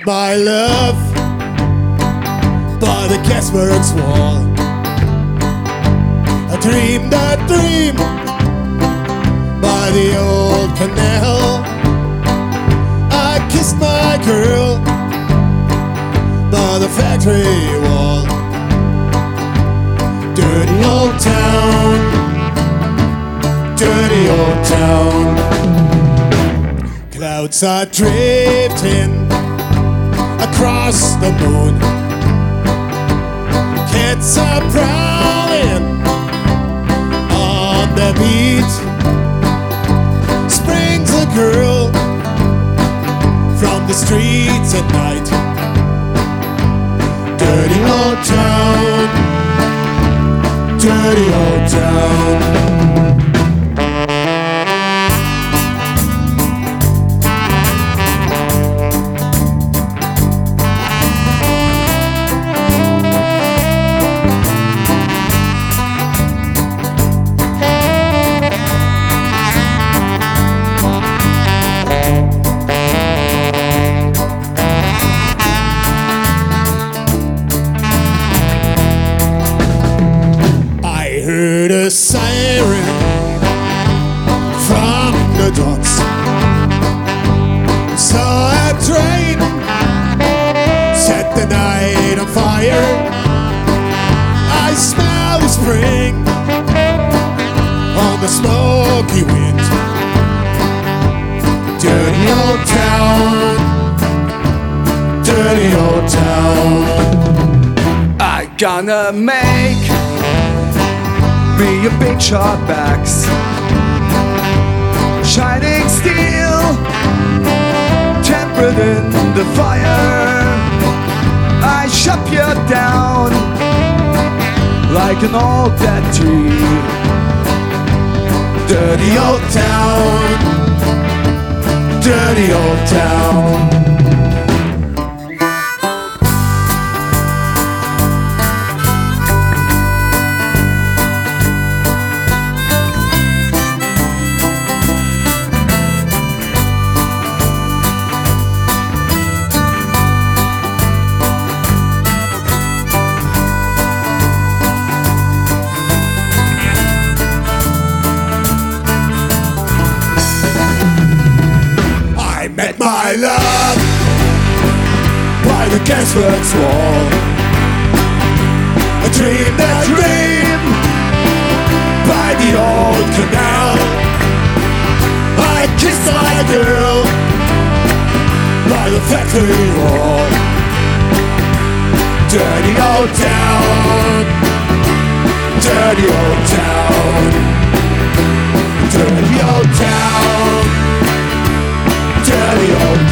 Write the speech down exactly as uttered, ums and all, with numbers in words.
my love by the gasworks wall. I dreamed that dream by the old canal. I kissed my girl by the factory wall. Dirty old town, dirty old town. Clouds are drifting across the moon. Kids are prowling on the beat. Springs a girl from the streets at night. Dirty old town, dirty old town. Heard a siren from the docks. Saw a train set the night on fire. I smell the spring on the smoky wind. Dirty old town, dirty old town. I gonna make me a big sharp axe, shining steel, tempered in the fire. I chop you down like an old dead tree. Dirty old town, dirty old town. Met my love by the gasworks wall. I dreamed that dream by the old canal. I kissed my girl by the factory wall. Dirty old town, dirty old town, dirty old town, dirty old